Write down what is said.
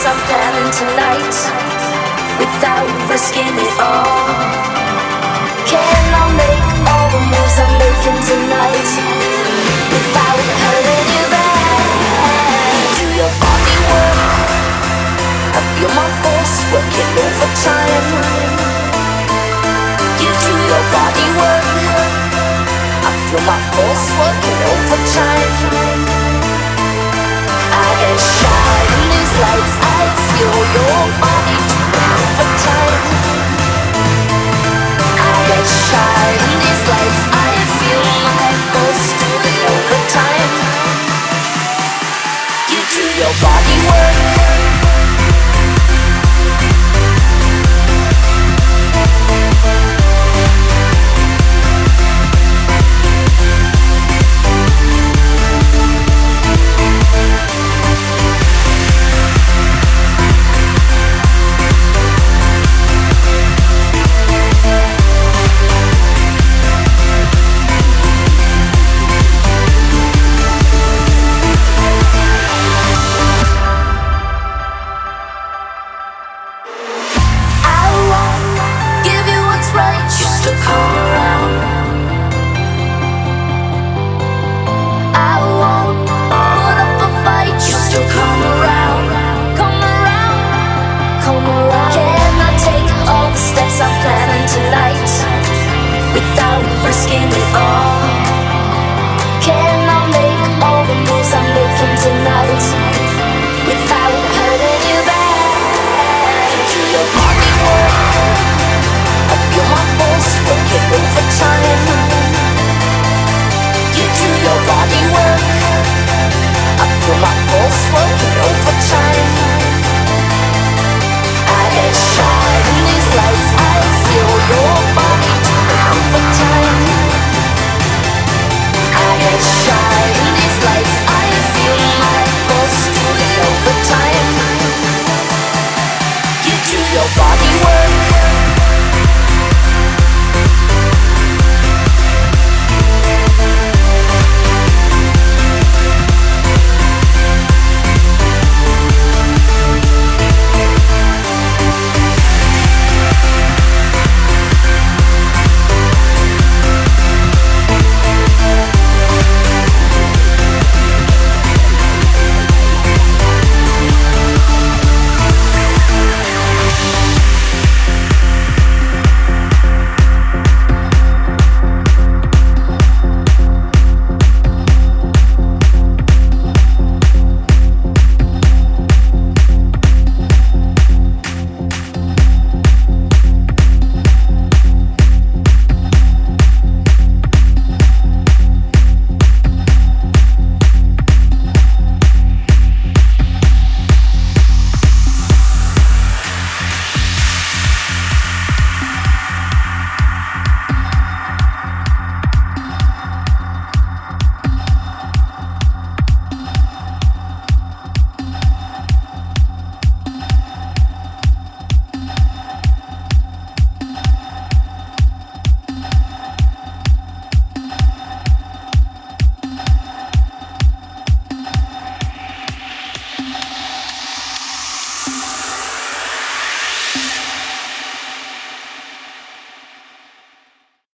steps I'm planning tonight without risking it all? Can I make all the moves I'm making tonight without hurting you back? Do your body work, I feel my pulse working overtime. You do your body work, I feel my pulse working overtime. I get shy in these lights, I feel your body doing overtime. I get shy in these lights, I feel my pulse doing overtime. You do your body work.